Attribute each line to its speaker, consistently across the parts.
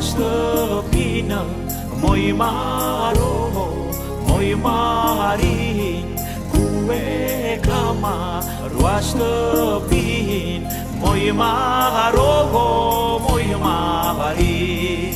Speaker 1: roaștă pină, moi maro, moi marin, cu ecama, roaștă pin, moi maro, moi marin.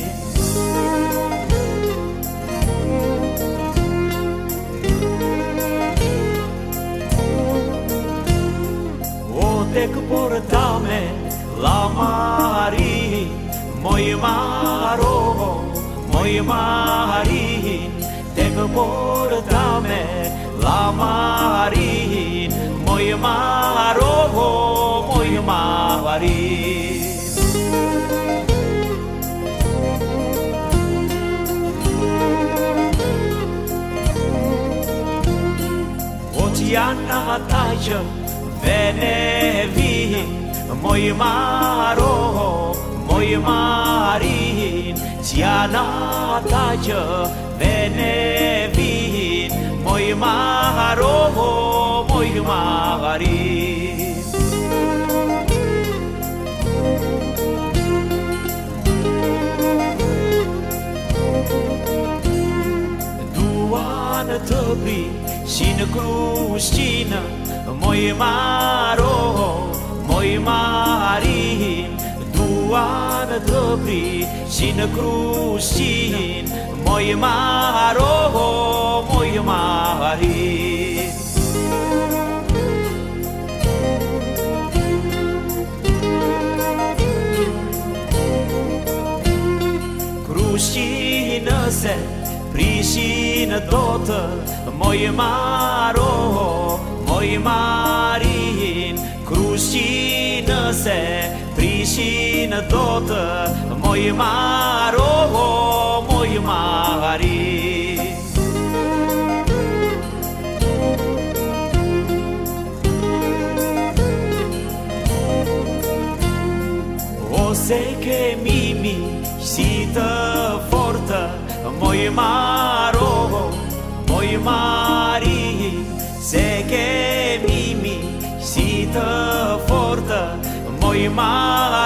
Speaker 1: O te portame la mari, moi maro, moi marin, te portame la mari, moi maro, moi marin. Oceana taja venevi, moi maro, moi marin, Oceana taja venevi, moi maro, moi marin. Duan tăbri și-n cruștină, moi maro, moi marin, duan tăbri și-n cruștin, moi maro, moi marin. Cruștină se prișină totă, moi maro, moi marin, cruștină se prișină totă, moi maro, moi marin. O se che mimi si te fortă, moi maro, moi marin, se che mimi si te fortă, moi maro.